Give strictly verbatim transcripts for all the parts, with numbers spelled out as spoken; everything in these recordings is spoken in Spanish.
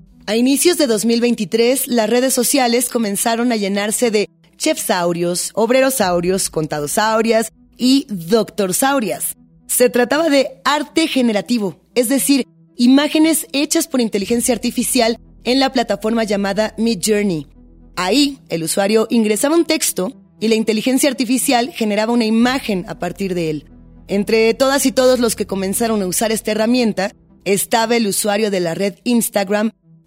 A inicios de dos mil veintitrés, las redes sociales comenzaron a llenarse de chefsaurios, obrerosaurios, contadosaurias y doctorsaurias. Se trataba de arte generativo, es decir, imágenes hechas por inteligencia artificial en la plataforma llamada Midjourney. Ahí, el usuario ingresaba un texto y la inteligencia artificial generaba una imagen a partir de él. Entre todas y todos los que comenzaron a usar esta herramienta, estaba el usuario de la red Instagram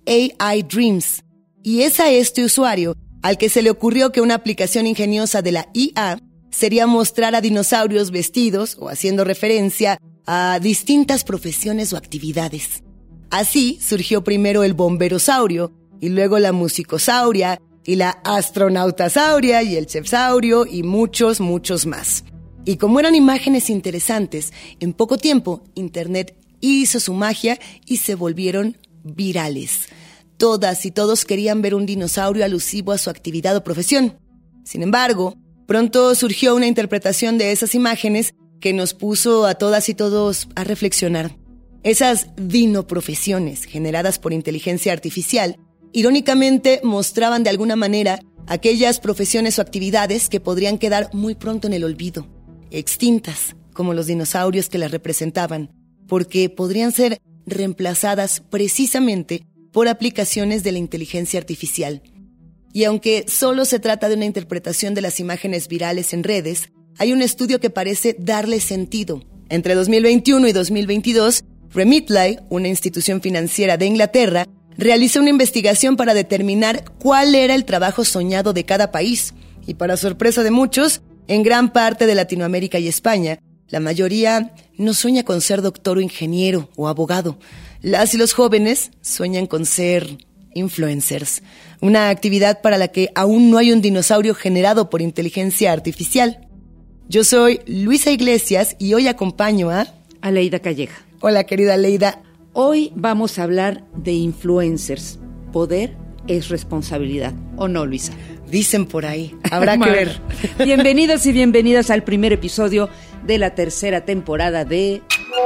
A I Dreams. Y es a este usuario al que se le ocurrió que una aplicación ingeniosa de la I A sería mostrar a dinosaurios vestidos o haciendo referencia a distintas profesiones o actividades. Así surgió primero el bomberosaurio, y luego la musicosauria, y la astronautasauria, y el chefsaurio, y muchos, muchos más. Y como eran imágenes interesantes, en poco tiempo Internet hizo su magia y se volvieron virales. Todas y todos querían ver un dinosaurio alusivo a su actividad o profesión. Sin embargo, pronto surgió una interpretación de esas imágenes que nos puso a todas y todos a reflexionar. Esas dinoprofesiones generadas por inteligencia artificial, irónicamente mostraban de alguna manera aquellas profesiones o actividades que podrían quedar muy pronto en el olvido, extintas, como los dinosaurios que las representaban, porque podrían ser reemplazadas precisamente por aplicaciones de la inteligencia artificial. Y aunque solo se trata de una interpretación de las imágenes virales en redes, hay un estudio que parece darle sentido. Entre dos mil veintiuno y dos mil veintidós, Remitly, una institución financiera de Inglaterra, realizó una investigación para determinar cuál era el trabajo soñado de cada país. Y para sorpresa de muchos, en gran parte de Latinoamérica y España, la mayoría no sueña con ser doctor o ingeniero o abogado. Las y los jóvenes sueñan con ser influencers, una actividad para la que aún no hay un dinosaurio generado por inteligencia artificial. Yo soy Luisa Iglesias y hoy acompaño a... Aleida Calleja. Hola, querida Aleida. Hoy vamos a hablar de influencers. Poder es responsabilidad, ¿o no, Luisa? Dicen por ahí, habrá que ver. Bienvenidos y bienvenidas al primer episodio de la tercera temporada de...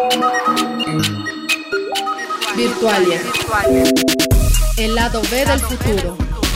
Virtualia. El lado B del futuro.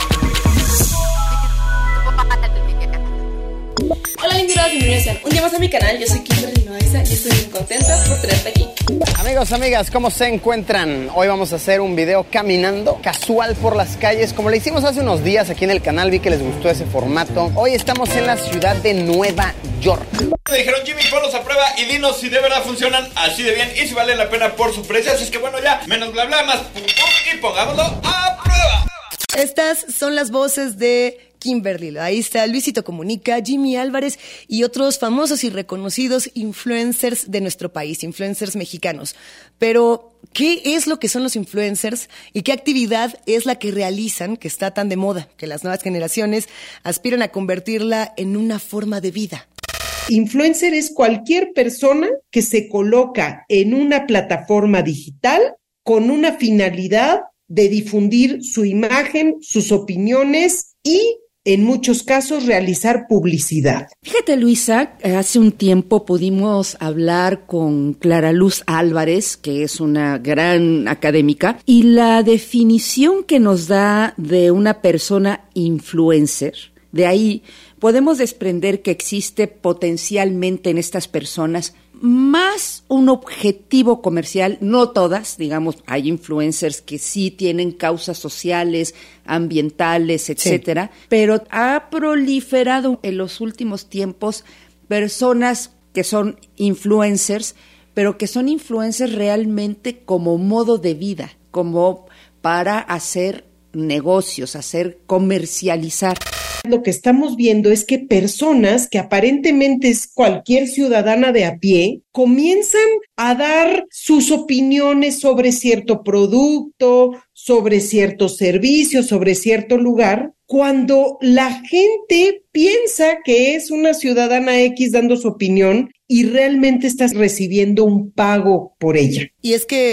Hola, bienvenidos y bienvenidos un día más a mi canal. Yo soy Kimberly Loaiza y estoy muy contenta por tenerte aquí. Amigos, amigas, ¿cómo se encuentran? Hoy vamos a hacer un video caminando casual por las calles, como le hicimos hace unos días aquí en el canal. Vi que les gustó ese formato. Hoy estamos en la ciudad de Nueva York. Me dijeron, Jimmy, ponlos a prueba y dinos si de verdad funcionan así de bien y si vale la pena por su precio. Así es que bueno, ya, menos bla bla, más pum pum y pongámoslo a prueba. Estas son las voces de Kimberly. Ahí está Luisito Comunica, Jimmy Álvarez y otros famosos y reconocidos influencers de nuestro país, influencers mexicanos. Pero, ¿qué es lo que son los influencers y qué actividad es la que realizan que está tan de moda, que las nuevas generaciones aspiran a convertirla en una forma de vida? Influencer es cualquier persona que se coloca en una plataforma digital con una finalidad de difundir su imagen, sus opiniones y, en muchos casos, realizar publicidad. Fíjate, Luisa, hace un tiempo pudimos hablar con Clara Luz Álvarez, que es una gran académica, y la definición que nos da de una persona influencer, de ahí podemos desprender que existe potencialmente en estas personas más un objetivo comercial, no todas, digamos, hay influencers que sí tienen causas sociales, ambientales, etcétera, sí. Pero ha proliferado en los últimos tiempos personas que son influencers, pero que son influencers realmente como modo de vida, como para hacer negocios, hacer comercializar. Lo que estamos viendo es que personas que aparentemente es cualquier ciudadana de a pie comienzan a dar sus opiniones sobre cierto producto, sobre cierto servicio, sobre cierto lugar, cuando la gente piensa que es una ciudadana X dando su opinión y realmente está recibiendo un pago por ella. Y es que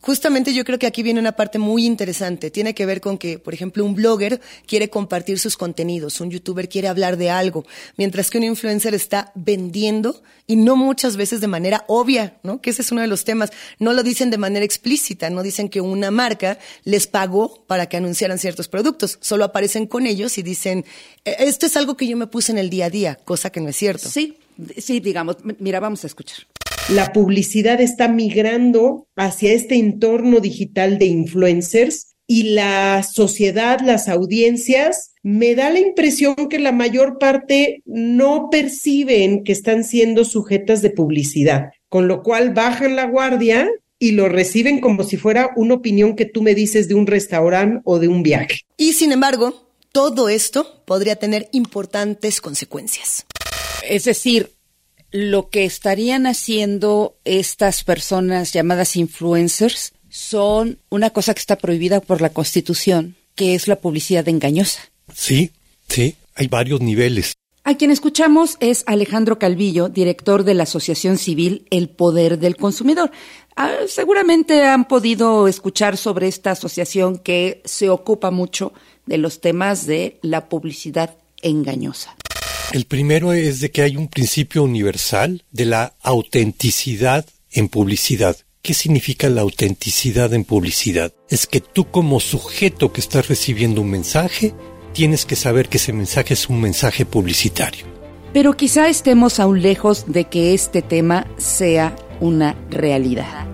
Justamente yo creo que aquí viene una parte muy interesante. Tiene que ver con que, por ejemplo, un blogger quiere compartir sus contenidos, un youtuber quiere hablar de algo, mientras que un influencer está vendiendo y no muchas veces de manera obvia, ¿no? Que ese es uno de los temas. No lo dicen de manera explícita, no dicen que una marca les pagó para que anunciaran ciertos productos. Solo aparecen con ellos y dicen, esto es algo que yo me puse en el día a día, cosa que no es cierto. Sí, sí, digamos, mira, vamos a escuchar. La publicidad está migrando hacia este entorno digital de influencers y la sociedad, las audiencias, me da la impresión que la mayor parte no perciben que están siendo sujetas de publicidad, con lo cual bajan la guardia y lo reciben como si fuera una opinión que tú me dices de un restaurante o de un viaje. Y sin embargo, todo esto podría tener importantes consecuencias. Es decir, lo que estarían haciendo estas personas llamadas influencers son una cosa que está prohibida por la Constitución, que es la publicidad engañosa. Sí, sí, hay varios niveles. A quien escuchamos es Alejandro Calvillo, director de la asociación civil El Poder del Consumidor. Ah, seguramente han podido escuchar sobre esta asociación que se ocupa mucho de los temas de la publicidad engañosa. El primero es de que hay un principio universal de la autenticidad en publicidad. ¿Qué significa la autenticidad en publicidad? Es que tú como sujeto que estás recibiendo un mensaje, tienes que saber que ese mensaje es un mensaje publicitario. Pero quizá estemos aún lejos de que este tema sea una realidad.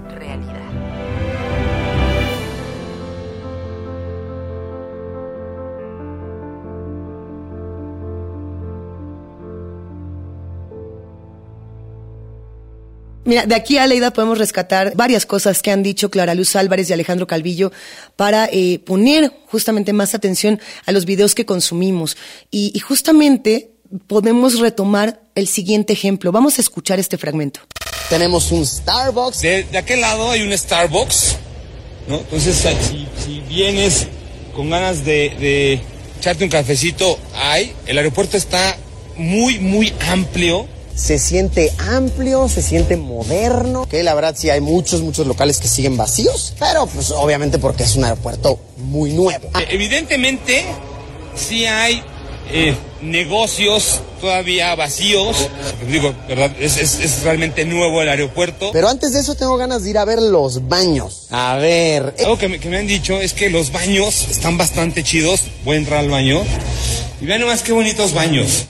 Mira, de aquí a Aleida podemos rescatar varias cosas que han dicho Clara Luz Álvarez y Alejandro Calvillo para eh, poner justamente más atención a los videos que consumimos. Y, y justamente podemos retomar el siguiente ejemplo. Vamos a escuchar este fragmento. Tenemos un Starbucks. De, de aquel lado hay un Starbucks, ¿no? Entonces, si, si vienes con ganas de, de echarte un cafecito, hay. El aeropuerto está muy, muy amplio. Se siente amplio, se siente moderno, que la verdad sí hay muchos, muchos locales que siguen vacíos, pero pues obviamente porque es un aeropuerto muy nuevo. Eh, evidentemente sí hay eh, negocios todavía vacíos, digo, verdad, es, es, es realmente nuevo el aeropuerto. Pero antes de eso tengo ganas de ir a ver los baños. A ver... Algo que me, que me han dicho es que los baños están bastante chidos, voy a entrar al baño, y vean nomás qué bonitos baños.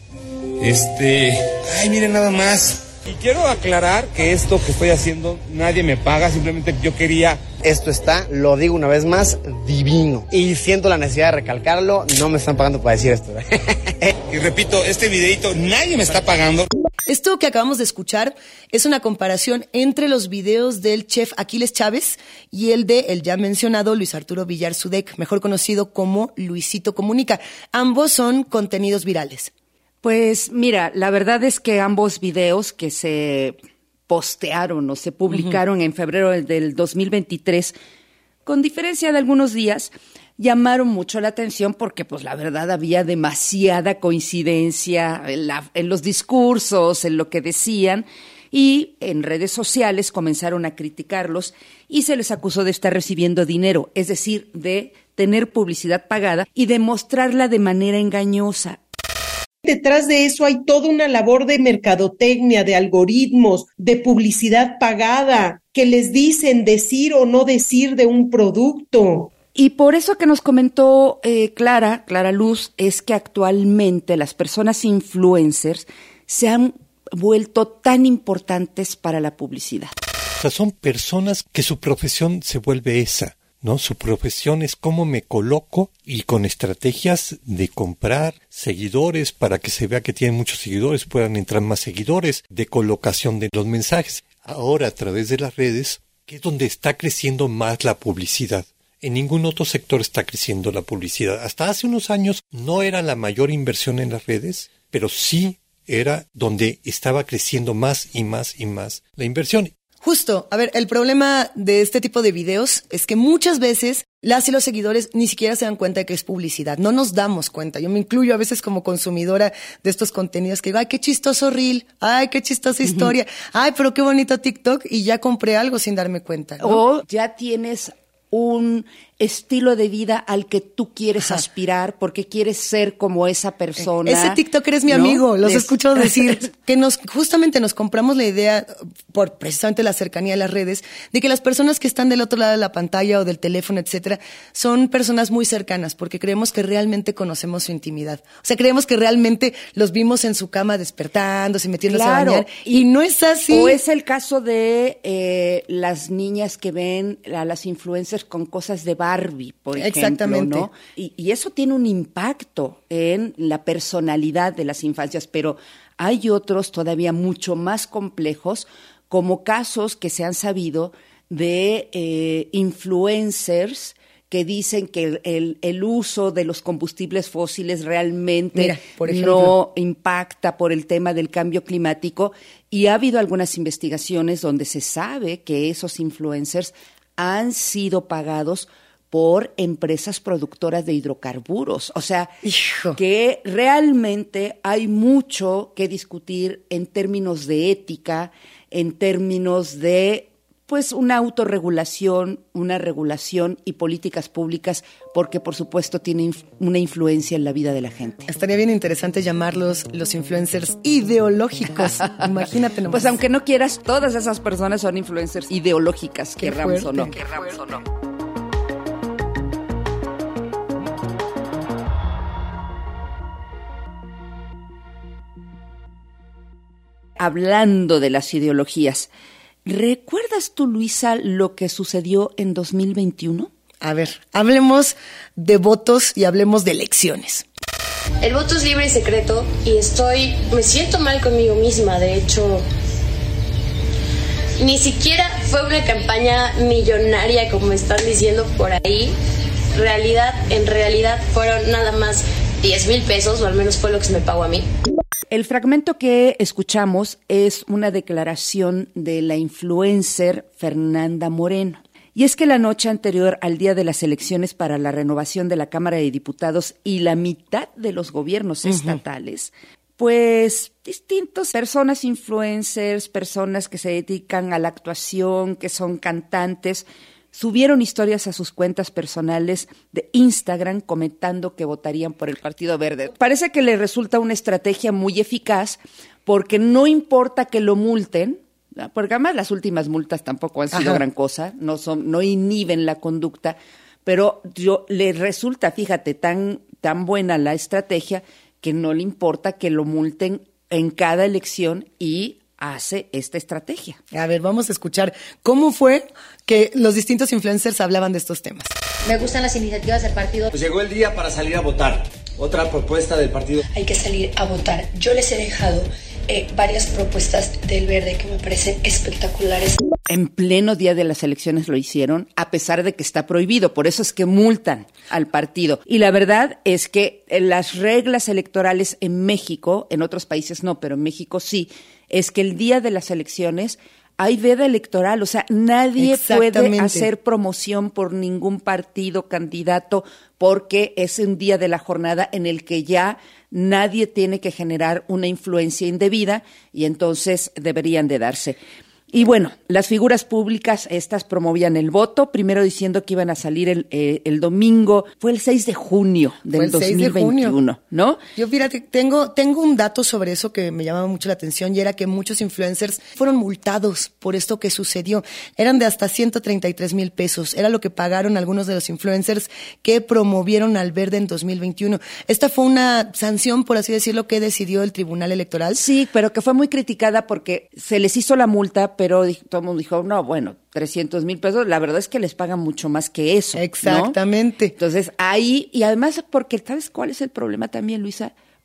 Este, ay, miren nada más. Y quiero aclarar que esto que estoy haciendo nadie me paga, simplemente yo quería. Esto está, lo digo una vez más, divino. Y siento la necesidad de recalcarlo, no me están pagando para decir esto. Y repito, este videito nadie me está pagando. Esto que acabamos de escuchar es una comparación entre los videos del chef Aquiles Chávez y el de el ya mencionado Luis Arturo Villar Zúdek, mejor conocido como Luisito Comunica. Ambos son contenidos virales. Pues mira, la verdad es que ambos videos que se postearon o se publicaron uh-huh. en febrero del dos mil veintitrés, con diferencia de algunos días, llamaron mucho la atención porque pues la verdad había demasiada coincidencia en, la, en los discursos, en lo que decían, y en redes sociales comenzaron a criticarlos y se les acusó de estar recibiendo dinero, es decir, de tener publicidad pagada y de mostrarla de manera engañosa. Detrás de eso hay toda una labor de mercadotecnia, de algoritmos, de publicidad pagada, que les dicen decir o no decir de un producto. Y por eso que nos comentó eh, Clara, Clara Luz, es que actualmente las personas influencers se han vuelto tan importantes para la publicidad. O sea, son personas que su profesión se vuelve esa, ¿no? Su profesión es cómo me coloco y con estrategias de comprar seguidores para que se vea que tienen muchos seguidores, puedan entrar más seguidores, de colocación de los mensajes. Ahora, a través de las redes, que es donde está creciendo más la publicidad. En ningún otro sector está creciendo la publicidad. Hasta hace unos años no era la mayor inversión en las redes, pero sí era donde estaba creciendo más y más y más la inversión. Justo, a ver, el problema de este tipo de videos es que muchas veces las y los seguidores ni siquiera se dan cuenta de que es publicidad. No nos damos cuenta. Yo me incluyo a veces como consumidora de estos contenidos que digo, ay, qué chistoso reel, ay, qué chistosa historia, uh-huh. ay, pero qué bonito TikTok, y ya compré algo sin darme cuenta, ¿no? O ya tienes un estilo de vida al que tú quieres Ajá. aspirar porque quieres ser como esa persona. Ese TikToker es mi ¿no? amigo, los es... escucho decir que nos justamente nos compramos la idea por precisamente la cercanía de las redes de que las personas que están del otro lado de la pantalla o del teléfono, etcétera, son personas muy cercanas porque creemos que realmente conocemos su intimidad. O sea, creemos que realmente los vimos en su cama despertándose, metiéndose claro. a bañar y, y no es así. O es el caso de eh, las niñas que ven a las influencers con cosas de Barbie, por ejemplo, Exactamente. ¿no? Y, y eso tiene un impacto en la personalidad de las infancias, pero hay otros todavía mucho más complejos, como casos que se han sabido de eh, influencers que dicen que el, el, el uso de los combustibles fósiles realmente Mira, por ejemplo, no impacta por el tema del cambio climático, y ha habido algunas investigaciones donde se sabe que esos influencers han sido pagados por empresas productoras de hidrocarburos. O sea, Hijo. que realmente hay mucho que discutir en términos de ética, en términos de pues una autorregulación, una regulación y políticas públicas, porque por supuesto tiene inf- una influencia en la vida de la gente. Estaría bien interesante llamarlos los influencers ideológicos. Imagínate nomás. Pues aunque no quieras, todas esas personas son influencers ideológicas, querramos o no. Querramos o no. Hablando de las ideologías, ¿recuerdas tú, Luisa, lo que sucedió en dos mil veintiuno? A ver, hablemos de votos y hablemos de elecciones. El voto es libre y secreto y estoy, me siento mal conmigo misma. De hecho, ni siquiera fue una campaña millonaria como están diciendo por ahí. Realidad, en realidad fueron nada más diez mil pesos, o al menos fue lo que se me pagó a mí. El fragmento que escuchamos es una declaración de la influencer Fernanda Moreno. Y es que la noche anterior al día de las elecciones para la renovación de la Cámara de Diputados y la mitad de los gobiernos uh-huh. estatales, pues distintas personas influencers, personas que se dedican a la actuación, que son cantantes, subieron historias a sus cuentas personales de Instagram comentando que votarían por el Partido Verde. Parece que le resulta una estrategia muy eficaz porque no importa que lo multen, porque además las últimas multas tampoco han sido Ajá. gran cosa, no son, no inhiben la conducta, pero yo, le resulta, fíjate, tan, tan buena la estrategia que no le importa que lo multen en cada elección y hace esta estrategia. A ver, vamos a escuchar cómo fue que los distintos influencers hablaban de estos temas. Me gustan las iniciativas del partido. Pues llegó el día para salir a votar. Otra propuesta del partido. Hay que salir a votar. Yo les he dejado eh, varias propuestas del Verde que me parecen espectaculares. En pleno día de las elecciones lo hicieron, a pesar de que está prohibido. Por eso es que multan al partido. Y la verdad es que las reglas electorales en México, en otros países no, pero en México sí, es que el día de las elecciones hay veda electoral, o sea, nadie puede hacer promoción por ningún partido, candidato, porque es un día de la jornada en el que ya nadie tiene que generar una influencia indebida y entonces deberían de darse. Y bueno, las figuras públicas estas promovían el voto, primero diciendo que iban a salir el, eh, el domingo, fue el seis de junio del dos mil veintiuno, ¿no? Yo fíjate, tengo, tengo un dato sobre eso que me llamaba mucho la atención y era que muchos influencers fueron multados por esto que sucedió. Eran de hasta ciento treinta y tres mil pesos, era lo que pagaron algunos de los influencers que promovieron al Verde en dos mil veintiuno. Esta fue una sanción, por así decirlo, que decidió el Tribunal Electoral. Sí, pero que fue muy criticada porque se les hizo la multa, pero todo el mundo dijo, no, bueno, trescientos mil pesos, la verdad es que les pagan mucho más que eso. Exactamente. ¿no? Entonces, ahí, y además, porque ¿sabes cuál es el problema también, Luisa?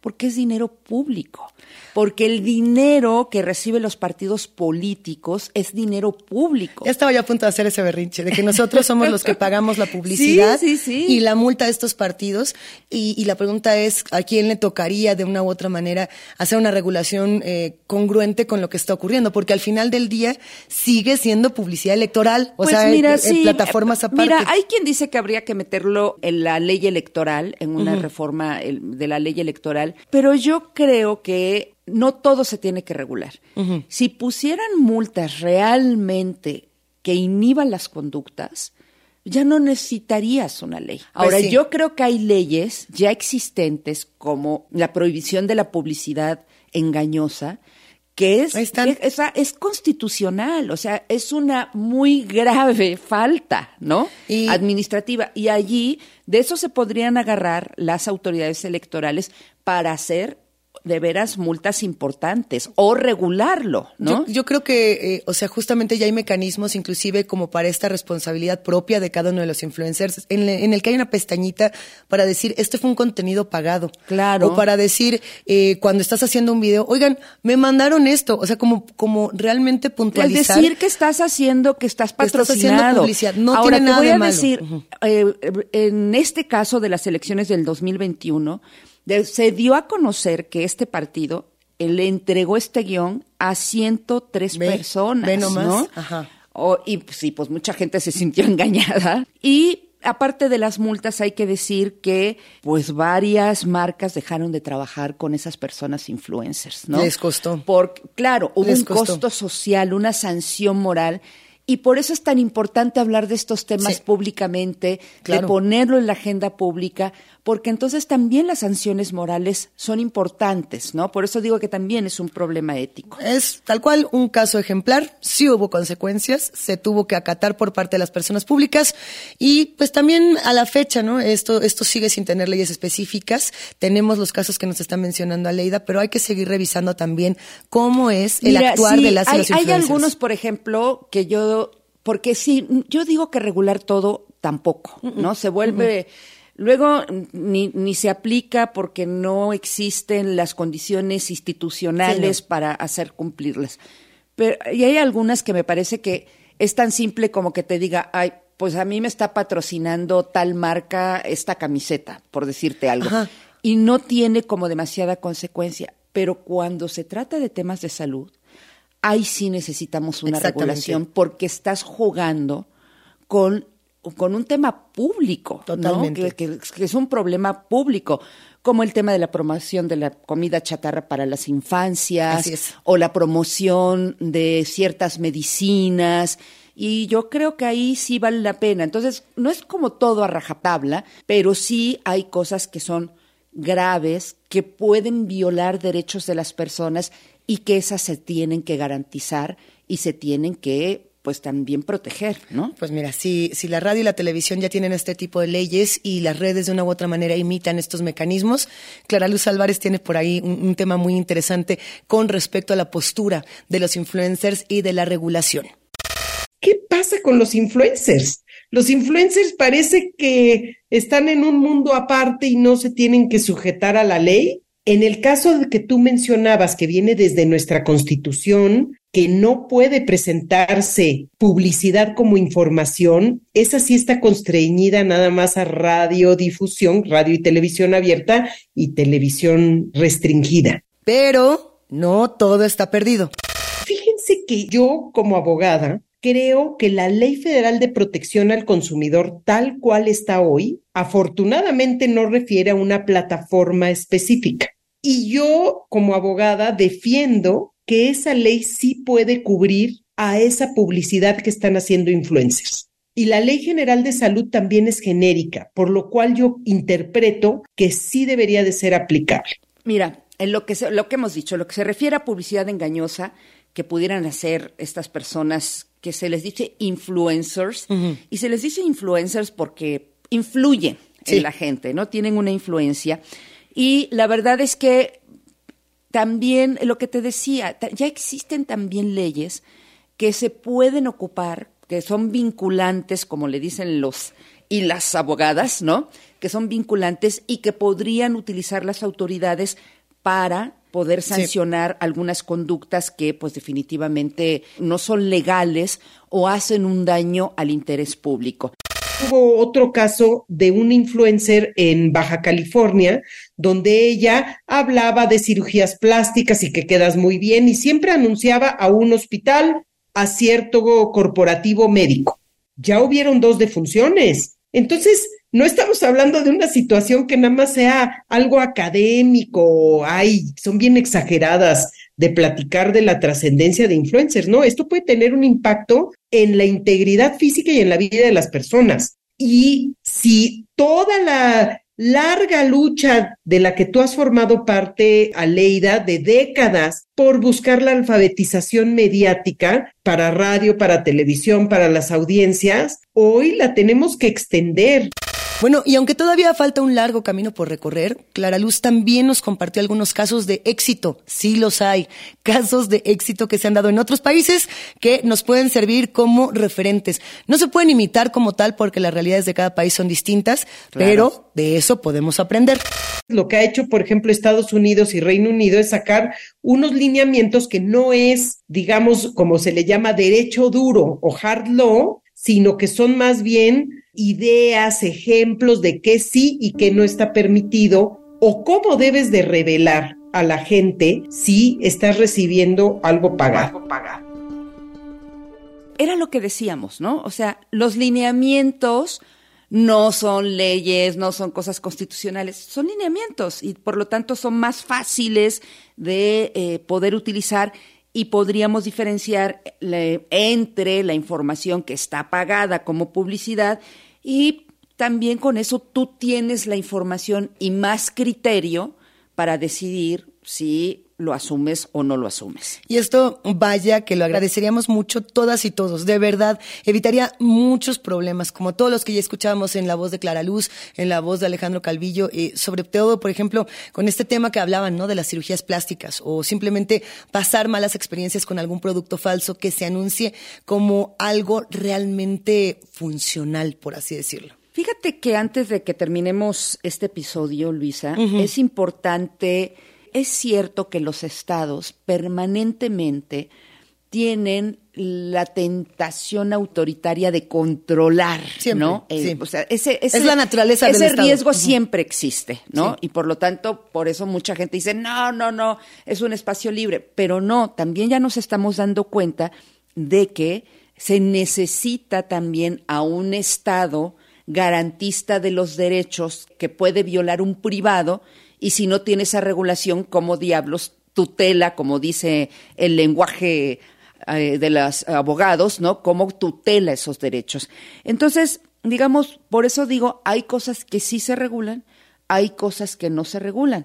Porque es dinero público. Porque el dinero que reciben los partidos políticos es dinero público. Ya estaba yo a punto de hacer ese berrinche, de que nosotros somos los que pagamos la publicidad sí, sí, sí. y la multa de estos partidos. Y, y la pregunta es, ¿a quién le tocaría de una u otra manera hacer una regulación eh, congruente con lo que está ocurriendo? Porque al final del día sigue siendo publicidad electoral, o pues sea, mira, en, sí, en plataformas aparte. Mira, hay quien dice que habría que meterlo en la ley electoral, en una Uh-huh. reforma el, de la ley electoral, pero yo creo que no todo se tiene que regular. Uh-huh. Si pusieran multas realmente que inhiban las conductas, ya no necesitarías una ley. Ahora, Pues sí. yo creo que hay leyes ya existentes como la prohibición de la publicidad engañosa, que es, es, es, es constitucional, o sea, es una muy grave falta, ¿no? Y, administrativa. Y allí, de eso se podrían agarrar las autoridades electorales para hacer de veras multas importantes o regularlo, ¿no? Yo, yo creo que, eh, o sea, justamente ya hay mecanismos inclusive como para esta responsabilidad propia de cada uno de los influencers, en, le, en el que hay una pestañita para decir, este fue un contenido pagado. Claro. O para decir, eh, cuando estás haciendo un video, oigan, me mandaron esto, o sea, como, como realmente puntualizar. Es decir que estás haciendo, que estás patrocinado. Que estás haciendo publicidad, no Ahora, tiene nada te voy de a malo. decir, uh-huh. eh, en este caso de las elecciones del dos mil veintiuno, de, se dio a conocer que este partido eh, le entregó este guión a ciento tres ve, personas, ve nomás. ¿no? Ajá. O, y pues, sí, pues mucha gente se sintió engañada. Y aparte de las multas, hay que decir que pues varias marcas dejaron de trabajar con esas personas influencers, ¿no? Les costó. Porque, claro, hubo Les un costó. costo social, una sanción moral. Y por eso es tan importante hablar de estos temas sí. públicamente, claro. de ponerlo en la agenda pública, porque entonces también las sanciones morales son importantes, ¿no? Por eso digo que también es un problema ético. Es tal cual un caso ejemplar, sí hubo consecuencias, se tuvo que acatar por parte de las personas públicas y pues también a la fecha, ¿no? Esto, esto sigue sin tener leyes específicas, tenemos los casos que nos está mencionando Aleida, pero hay que seguir revisando también cómo es el Mira, actuar sí, de las y hay, los influencers. Hay algunos, por ejemplo, que yo, porque sí, yo digo que regular todo tampoco, ¿no? Se vuelve... Uh-uh. Luego ni, ni se aplica porque no existen las condiciones institucionales sí, no. para hacer cumplirlas. Pero, y hay algunas que me parece que es tan simple como que te diga, ay, pues a mí me está patrocinando tal marca esta camiseta, por decirte algo. Ajá. Y no tiene como demasiada consecuencia. Pero cuando se trata de temas de salud, ahí sí necesitamos una regulación porque estás jugando con... con un tema público, totalmente, ¿no? que, que, que es un problema público, como el tema de la promoción de la comida chatarra para las infancias, o la promoción de ciertas medicinas, y yo creo que ahí sí vale la pena. Entonces, no es como todo a rajatabla, pero sí hay cosas que son graves, que pueden violar derechos de las personas y que esas se tienen que garantizar y se tienen que pues también proteger, ¿no? Pues mira, si, si la radio y la televisión ya tienen este tipo de leyes y las redes de una u otra manera imitan estos mecanismos, Clara Luz Álvarez tiene por ahí un, un tema muy interesante con respecto a la postura de los influencers y de la regulación. ¿Qué pasa con los influencers? Los influencers parece que están en un mundo aparte y no se tienen que sujetar a la ley. En el caso de que tú mencionabas, que viene desde nuestra Constitución, que no puede presentarse publicidad como información, esa sí está constreñida nada más a radiodifusión, radio y televisión abierta y televisión restringida. Pero no todo está perdido. Fíjense que yo, como abogada, creo que la Ley Federal de Protección al Consumidor, tal cual está hoy, afortunadamente no refiere a una plataforma específica. Y yo, como abogada, defiendo que esa ley sí puede cubrir a esa publicidad que están haciendo influencers. Y la Ley General de Salud también es genérica, por lo cual yo interpreto que sí debería de ser aplicable. Mira, en lo que, se, lo que hemos dicho, lo que se refiere a publicidad engañosa que pudieran hacer estas personas que se les dice influencers, uh-huh. y se les dice influencers porque influyen sí. en la gente, ¿no? Tienen una influencia. Y la verdad es que también, lo que te decía, ya existen también leyes que se pueden ocupar que son vinculantes, como le dicen los y las abogadas, ¿no? Que son vinculantes y que podrían utilizar las autoridades para poder sancionar sí. algunas conductas que pues definitivamente no son legales o hacen un daño al interés público. Hubo otro caso de una influencer en Baja California, donde ella hablaba de cirugías plásticas y que quedas muy bien, y siempre anunciaba a un hospital, a cierto corporativo médico. Ya hubieron dos defunciones. Entonces, no estamos hablando de una situación que nada más sea algo académico, ay, son bien exageradas de platicar de la trascendencia de influencers, ¿no? Esto puede tener un impacto en la integridad física y en la vida de las personas. Y si toda la larga lucha de la que tú has formado parte, Aleida, de décadas por buscar la alfabetización mediática para radio, para televisión, para las audiencias, hoy la tenemos que extender. Bueno, y aunque todavía falta un largo camino por recorrer, Clara Luz también nos compartió algunos casos de éxito. Sí los hay. Casos de éxito que se han dado en otros países que nos pueden servir como referentes. No se pueden imitar como tal porque las realidades de cada país son distintas, claro. pero de eso podemos aprender. Lo que ha hecho, por ejemplo, Estados Unidos y Reino Unido es sacar unos lineamientos que no es, digamos, como se le llama, derecho duro o hard law, sino que son más bien ideas, ejemplos de qué sí y qué no está permitido o cómo debes de revelar a la gente si estás recibiendo algo pagado. Era lo que decíamos, ¿no? O sea, los lineamientos no son leyes, no son cosas constitucionales, son lineamientos y por lo tanto son más fáciles de eh, poder utilizar. Y podríamos diferenciar le, entre la información que está pagada como publicidad y también con eso tú tienes la información y más criterio para decidir si lo asumes o no lo asumes. Y esto, vaya, que lo agradeceríamos mucho todas y todos, de verdad, evitaría muchos problemas, como todos los que ya escuchábamos en la voz de Clara Luz, en la voz de Alejandro Calvillo, y sobre todo, por ejemplo, con este tema que hablaban, ¿no?, de las cirugías plásticas, o simplemente pasar malas experiencias con algún producto falso que se anuncie como algo realmente funcional, por así decirlo. Fíjate que antes de que terminemos este episodio, Luisa, uh-huh. es importante... Es cierto que los estados permanentemente tienen la tentación autoritaria de controlar, siempre, ¿no? Sí. Eh, o sea, ese, ese, es la naturaleza ese del estado. Ese riesgo uh-huh. siempre existe, ¿no? Sí. Y por lo tanto, por eso mucha gente dice, no, no, no, es un espacio libre. Pero no, también ya nos estamos dando cuenta de que se necesita también a un estado garantista de los derechos que puede violar un privado. Y si no tiene esa regulación, ¿cómo diablos tutela, como dice el lenguaje eh, de los abogados, ¿no? ¿Cómo tutela esos derechos? Entonces, digamos, por eso digo, hay cosas que sí se regulan, hay cosas que no se regulan.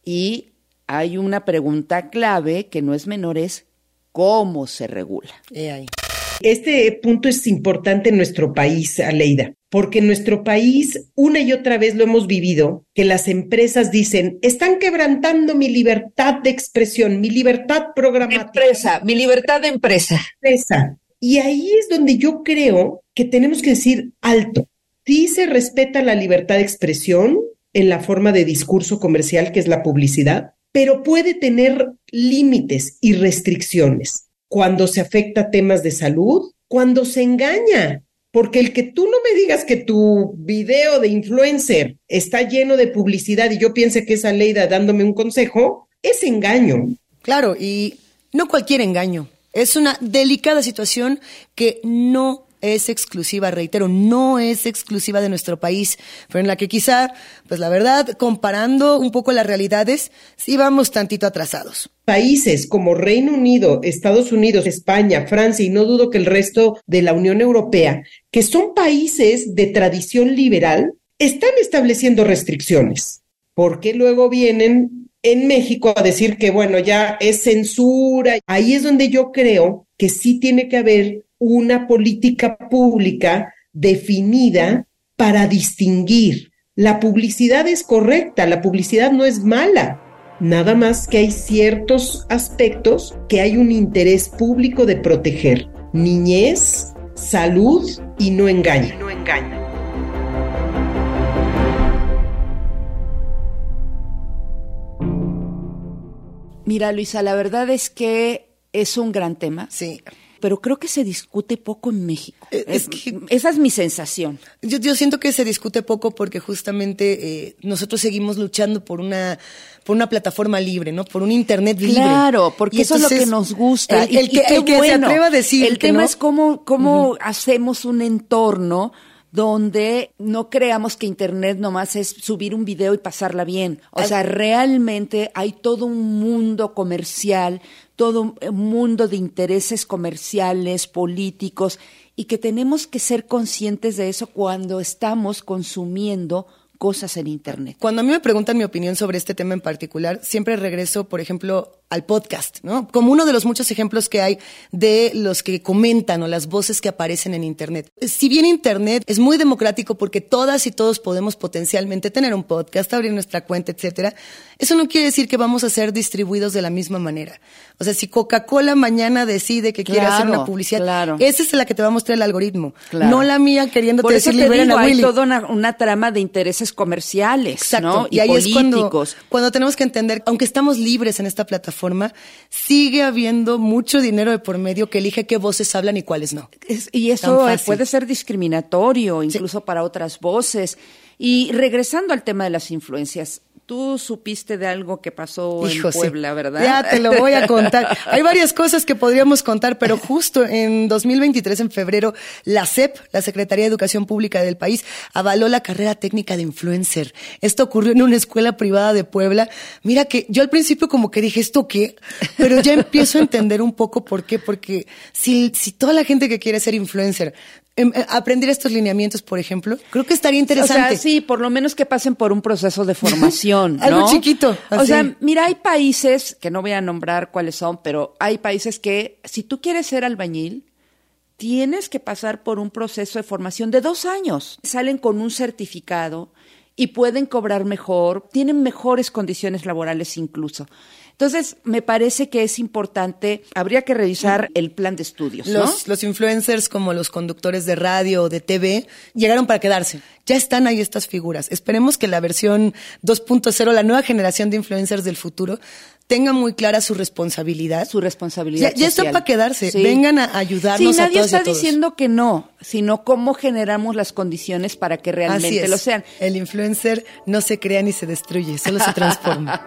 Y hay una pregunta clave que no es menor, es ¿cómo se regula? Eh, ahí. Este punto es importante en nuestro país, Aleida, porque en nuestro país una y otra vez lo hemos vivido, que las empresas dicen, están quebrantando mi libertad de expresión, mi libertad programática. Empresa, mi libertad de empresa. Empresa. Y ahí es donde yo creo que tenemos que decir alto. Sí se respeta la libertad de expresión en la forma de discurso comercial, que es la publicidad, pero puede tener límites y restricciones. Cuando se afecta temas de salud, cuando se engaña, porque el que tú no me digas que tu video de influencer está lleno de publicidad y yo piense que es Aleida dándome un consejo, es engaño. Claro, y no cualquier engaño. Es una delicada situación que no es exclusiva, reitero, no es exclusiva de nuestro país, pero en la que quizá, pues la verdad, comparando un poco las realidades, sí vamos tantito atrasados. Países como Reino Unido, Estados Unidos, España, Francia y no dudo que el resto de la Unión Europea, que son países de tradición liberal, están estableciendo restricciones, porque luego vienen en México a decir que, bueno, ya es censura. Ahí es donde yo creo que sí tiene que haber una política pública definida para distinguir. La publicidad es correcta, la publicidad no es mala, nada más que hay ciertos aspectos que hay un interés público de proteger. Niñez, salud y no engaña. No engaña. Mira, Luisa, la verdad es que es un gran tema. Sí. Pero creo que se discute poco en México. Es, es que, esa es mi sensación. Yo, yo siento que se discute poco porque justamente eh, nosotros seguimos luchando por una por una plataforma libre, ¿no? Por un internet libre. Claro, porque y eso entonces, es lo que nos gusta. El, el y, que, y el que bueno, se atreva a decir el que tema no. es cómo, cómo uh-huh. hacemos un entorno donde no creamos que Internet nomás es subir un video y pasarla bien. O sea, realmente hay todo un mundo comercial, todo un mundo de intereses comerciales, políticos, y que tenemos que ser conscientes de eso cuando estamos consumiendo cosas en Internet. Cuando a mí me preguntan mi opinión sobre este tema en particular, siempre regreso, por ejemplo, al podcast, ¿no? Como uno de los muchos ejemplos que hay de los que comentan o las voces que aparecen en Internet. Si bien Internet es muy democrático porque todas y todos podemos potencialmente tener un podcast, abrir nuestra cuenta, etcétera, eso no quiere decir que vamos a ser distribuidos de la misma manera. O sea, si Coca-Cola mañana decide que quiere claro, hacer una publicidad, claro. esa es la que te va a mostrar el algoritmo, claro. no la mía queriéndote Por eso decir te liberen digo, a Willy. hay toda una, una trama de intereses comerciales, exacto, ¿no? Y, y ahí políticos. es cuando, cuando tenemos que entender, aunque estamos libres en esta plataforma, sigue habiendo mucho dinero de por medio que elige qué voces hablan y cuáles no. Es, y eso puede ser discriminatorio, incluso sí. para otras voces. Y regresando al tema de las influencias, tú supiste de algo que pasó Hijo, en Puebla, sí. ¿verdad? Ya te lo voy a contar. Hay varias cosas que podríamos contar, pero justo en dos mil veintitrés, en febrero, la S E P, la Secretaría de Educación Pública del país, avaló la carrera técnica de influencer. Esto ocurrió en una escuela privada de Puebla. Mira que yo al principio como que dije, ¿esto qué? Pero ya empiezo a entender un poco por qué. Porque si, si toda la gente que quiere ser influencer aprender estos lineamientos, por ejemplo, creo que estaría interesante. O sea, sí, por lo menos que pasen por un proceso de formación, ¿no? Algo chiquito. Así. O sea, mira, hay países, que no voy a nombrar cuáles son, pero hay países que, si tú quieres ser albañil, tienes que pasar por un proceso de formación de dos años. Salen con un certificado y pueden cobrar mejor, tienen mejores condiciones laborales incluso. Entonces, me parece que es importante, habría que revisar el plan de estudios, ¿no? Los, los influencers, como los conductores de radio o de T V, llegaron para quedarse. Ya están ahí estas figuras. Esperemos que la versión dos punto cero, la nueva generación de influencers del futuro, tenga muy clara su responsabilidad. Su responsabilidad Ya, ya está para quedarse. Sí. Vengan a ayudarnos sí, a todos y a todos. Sí, nadie está diciendo que no, sino cómo generamos las condiciones para que realmente lo sean. El influencer no se crea ni se destruye, solo se transforma.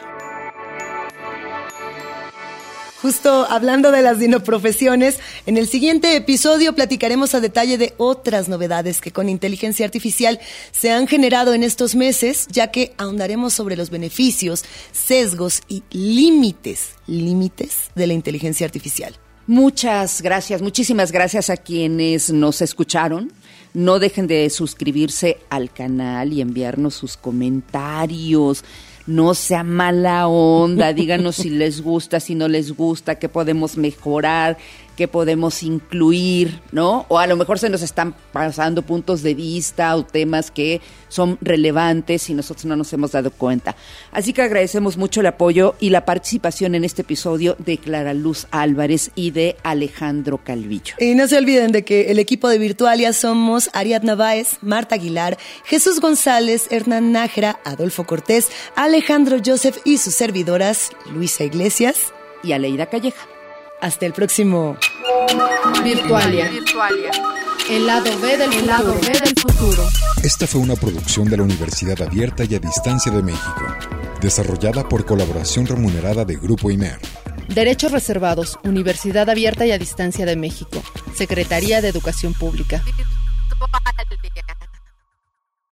Justo hablando de las dinoprofesiones, en el siguiente episodio platicaremos a detalle de otras novedades que con inteligencia artificial se han generado en estos meses, ya que ahondaremos sobre los beneficios, sesgos y límites, límites de la inteligencia artificial. Muchas gracias, muchísimas gracias a quienes nos escucharon. No dejen de suscribirse al canal y enviarnos sus comentarios. No sea mala onda, díganos si les gusta, si no les gusta, qué podemos mejorar, qué podemos incluir, ¿no? O a lo mejor se nos están pasando puntos de vista o temas que son relevantes y nosotros no nos hemos dado cuenta. Así que agradecemos mucho el apoyo y la participación en este episodio de Clara Luz Álvarez y de Alejandro Calvillo. Y no se olviden de que el equipo de Virtualia somos Ariadna Báez, Marta Aguilar, Jesús González, Hernán Nájera, Adolfo Cortés, Alejandro Joseph y sus servidoras Luisa Iglesias y Aleida Calleja. Hasta el próximo. Virtualia. Virtualia. El lado B del, el lado B del futuro. Esta fue una producción de la Universidad Abierta y a Distancia de México, desarrollada por colaboración remunerada de Grupo Imer. Derechos reservados, Universidad Abierta y a Distancia de México, Secretaría de Educación Pública. Virtualia.